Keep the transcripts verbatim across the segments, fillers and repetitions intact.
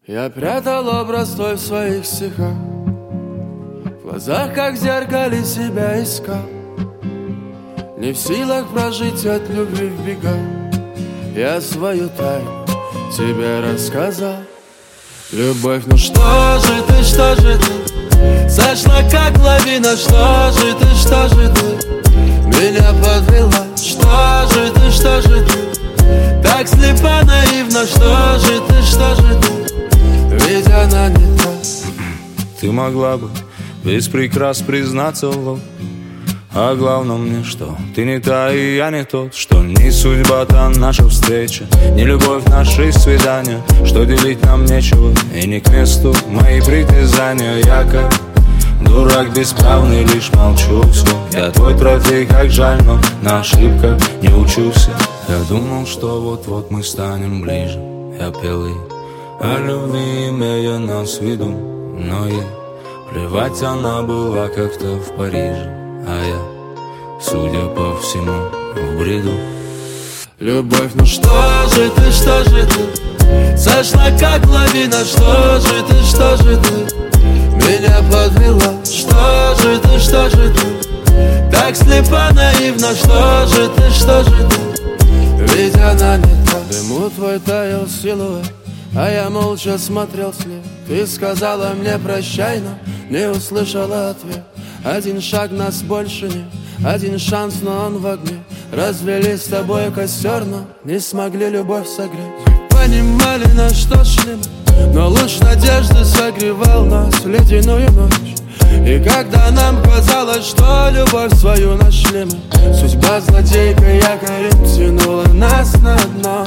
Я прятал образ твой в своих стихах, в глазах, как в зеркале, себя искал. Не в силах прожить от любви в бегах, я свою тайну тебе рассказал. Любовь, ну что же ты, что же ты, сошла как лавина, что же ты, что же ты, меня подвела. Что же ты, что же ты, так слепо, наивно, что же ты, что же ты, ведь она не та. Ты могла бы без прикрас признаться в лоб, а главное мне, что ты не та и я не тот, что не судьба-то наша встреча, не любовь наши свидания, что делить нам нечего и не к месту мои притязания. Я как дурак бесправный, лишь молчу все. Я твой трофей, как жаль, но на ошибках не учусь. Я думал, что вот-вот мы станем ближе. Я пел ей о любви, имея нас в виду, но ей плевать, она была как-то в Париже, а я, судя по всему, в бреду. Любовь, ну что же ты, что же ты, сошла как лавина, что же ты, что же ты, меня подвела. Что же ты, что же ты, так слепо, наивно, что же ты, что же ты, ведь она не та. Дыму твой таял силуэт, а я молча смотрел вслед. Ты сказала мне прощай, но не услышала ответ. Один шаг, нас больше нет, один шанс, но он в огне. Развели с тобой костер, но не смогли любовь согреть. Понимали, на что шли мы, но луч надежды согревал нас в ледяную ночь. И когда нам казалось, что любовь свою нашли мы, судьба злодейка якорем тянула нас на дно.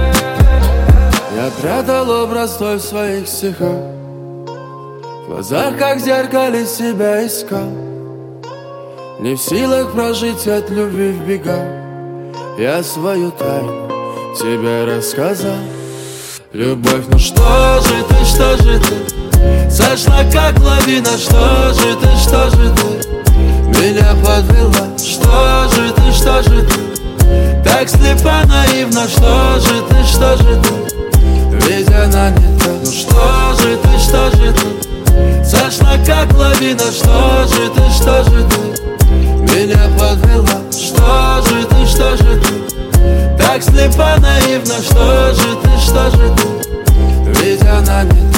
Я прятал образ твой в своих стихах, в глазах, как в зеркале, себя искал. Не в силах прожить от любви в бегах, я свою тайну тебе рассказал. Любовь, ну что же ты, что же ты, сошла как лавина, что же ты, что же ты, меня подвела. Что же ты, что же ты, так слепо, наивно, что же ты, что же ты, ведь она не та. Ну что же ты, что же ты, сошла как лавина, что же ты, что же ты, меня подвела. Что же ты, что же ты, так слепо, наивно, что же ты, что же ты, ведь она не та.